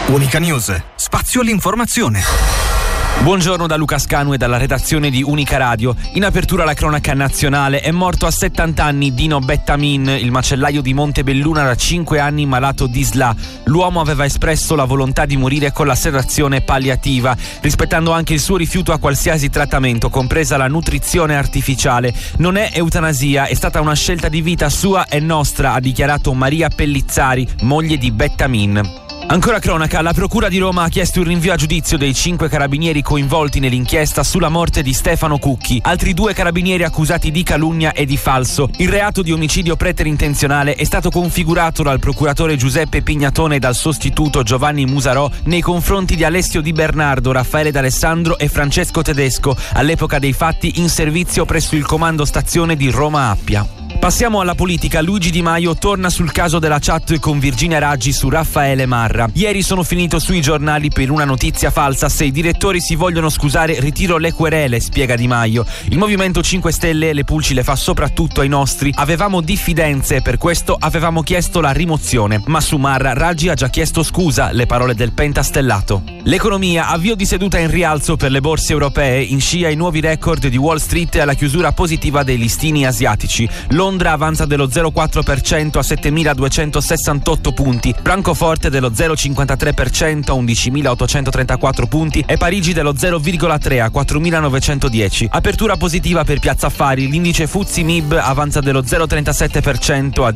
Unica News, spazio all'informazione. Buongiorno da Luca Scanu e dalla redazione di Unica Radio. In apertura la cronaca nazionale. È morto a 70 anni Dino Bettamin, il macellaio di Montebelluna, da 5 anni malato di SLA. L'uomo aveva espresso la volontà di morire con la sedazione palliativa, rispettando anche il suo rifiuto a qualsiasi trattamento, compresa la nutrizione artificiale. Non è eutanasia, è stata una scelta di vita sua e nostra, ha dichiarato Maria Pellizzari, moglie di Bettamin. Ancora cronaca, la Procura di Roma ha chiesto il rinvio a giudizio dei 5 carabinieri coinvolti nell'inchiesta sulla morte di Stefano Cucchi. Altri 2 carabinieri accusati di calunnia e di falso. Il reato di omicidio preterintenzionale è stato configurato dal procuratore Giuseppe Pignatone e dal sostituto Giovanni Musarò nei confronti di Alessio Di Bernardo, Raffaele D'Alessandro e Francesco Tedesco, all'epoca dei fatti in servizio presso il comando stazione di Roma Appia. Passiamo alla politica. Luigi Di Maio torna sul caso della chat con Virginia Raggi su Raffaele Marra. Ieri sono finito sui giornali per una notizia falsa. Se i direttori si vogliono scusare, ritiro le querele, spiega Di Maio. Il Movimento 5 Stelle le pulci le fa soprattutto ai nostri. Avevamo diffidenze e per questo avevamo chiesto la rimozione. Ma su Marra Raggi ha già chiesto scusa, le parole del pentastellato. L'economia, avvio di seduta in rialzo per le borse europee, in scia ai nuovi record di Wall Street e alla chiusura positiva dei listini asiatici. Londra avanza dello 0,4% a 7.268 punti, Francoforte dello 0,53% a 11.834 punti e Parigi dello 0,3% a 4.910. Apertura positiva per Piazza Affari, l'indice FTSE MIB avanza dello 0,37% a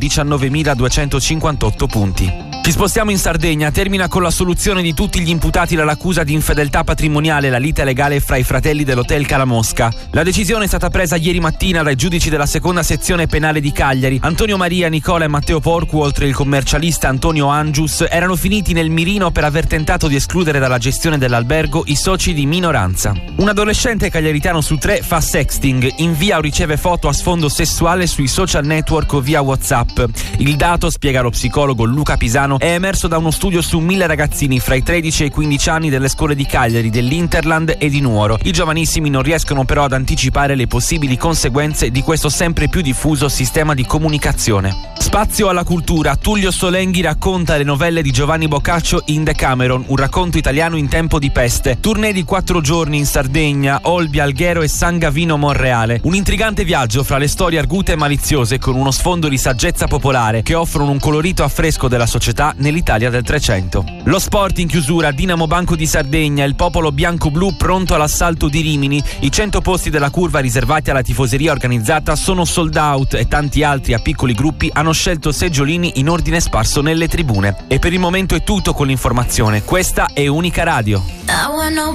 19.258 punti. Ci spostiamo in Sardegna, termina con l'assoluzione di tutti gli imputati dall'accusa di infedeltà patrimoniale la lite legale fra i fratelli dell'Hotel Calamosca. La decisione è stata presa ieri mattina dai giudici della seconda sezione penale di Cagliari. Antonio Maria, Nicola e Matteo Porcu, oltre il commercialista Antonio Angius, erano finiti nel mirino per aver tentato di escludere dalla gestione dell'albergo i soci di minoranza. Un adolescente cagliaritano su 3 fa sexting, invia o riceve foto a sfondo sessuale sui social network o via WhatsApp. Il dato, spiega lo psicologo Luca Pisano, è emerso da uno studio su 1.000 ragazzini fra i 13 e i 15 anni delle scuole di Cagliari, dell'Interland e di Nuoro. I giovanissimi non riescono però ad anticipare le possibili conseguenze di questo sempre più diffuso sistema di comunicazione. Spazio alla cultura. Tullio Solenghi racconta le novelle di Giovanni Boccaccio in Decameron, un racconto italiano in tempo di peste. Tournée di 4 giorni in Sardegna, Olbia, Alghero e San Gavino Monreale. Un intrigante viaggio fra le storie argute e maliziose con uno sfondo di saggezza popolare che offrono un colorito affresco della società nell'Italia del 300. Lo sport in chiusura. Dinamo Banco di Sardegna, il popolo bianco-blu pronto all'assalto di Rimini. I 100 posti della curva riservati alla tifoseria organizzata sono sold out e tanti altri a piccoli gruppi hanno scelto seggiolini in ordine sparso nelle tribune. E per il momento è tutto con l'informazione. Questa è Unica Radio.